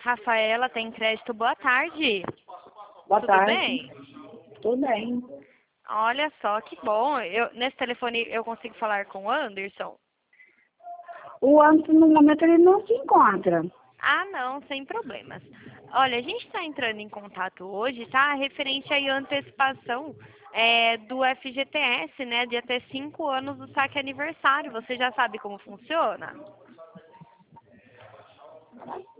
Rafaela tem crédito, boa tarde. Boa Tudo tarde. bem? Tudo bem. Olha só, que bom. Nesse telefone eu consigo falar com o Anderson? O Anderson, no momento, ele não se encontra. Ah, não, sem problemas. Olha, a gente está entrando em contato hoje, tá? Referente aí à antecipação do FGTS, né? De até 5 anos do saque aniversário. Você já sabe como funciona?